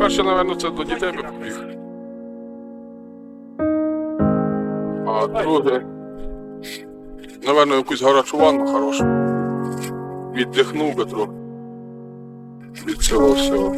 перше, мабуть, це до дітей би побіг. А друге, мабуть, якусь гарячу ванну хорошу. Віддихнув би трохи від цього всього.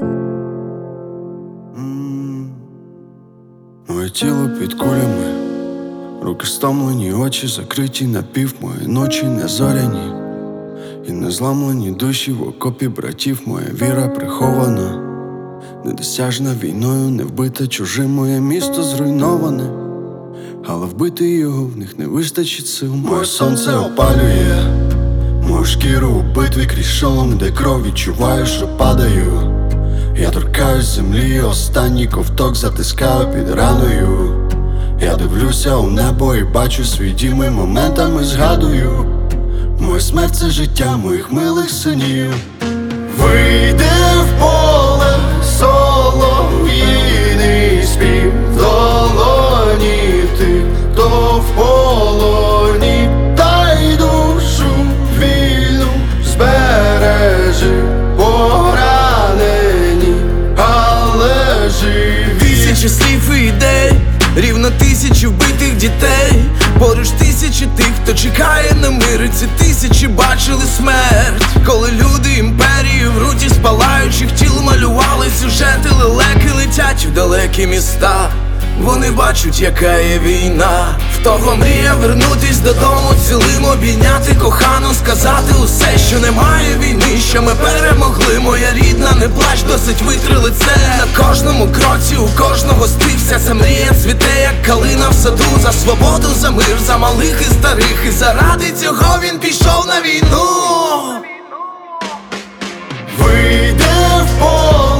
Моє тіло під кулями, руки стомлені, очі закриті напів, мої ночі не зоряні і не зламлені душі в окопі братів. Моя віра прихована, недосяжна війною, не вбита чужим. Моє місто зруйноване, але вбити його в них не вистачить сил. Моє сонце опалює мою шкіру у битві крізь шолом, де кров відчуваю, що падаю. Я торкаюсь землі, останній ковток затискаю під раною. Я дивлюся у небо і бачу свій дім, і моментами згадую. Моя смерть — це життя моїх милих синів. Вийде в поле солов'їний спів, в долоні ти, хто в полоні, та й душу вільну збережи, поранені, але живі. Тисячі слів і ідей, рівно тисячі вбитих дітей. Поруч тисячі тих, хто чекає на мир, і ці тисячі бачили смерть. Коли люди імперії в руті спалаючих тіл малювали сюжети, лелеки летять в далекі міста. Вони бачать, яка є війна. В того мрія вернутись додому цілим, обійняти кохану, сказати усе, що немає війни, що ми перемогли. Моя рідна, не плач, досить витри лице. На кожному кроці, у кожного стився, ця мрія цвіте, як калина в саду. За свободу, за мир, за малих і старих, і заради цього він пішов на війну. Вийде в поле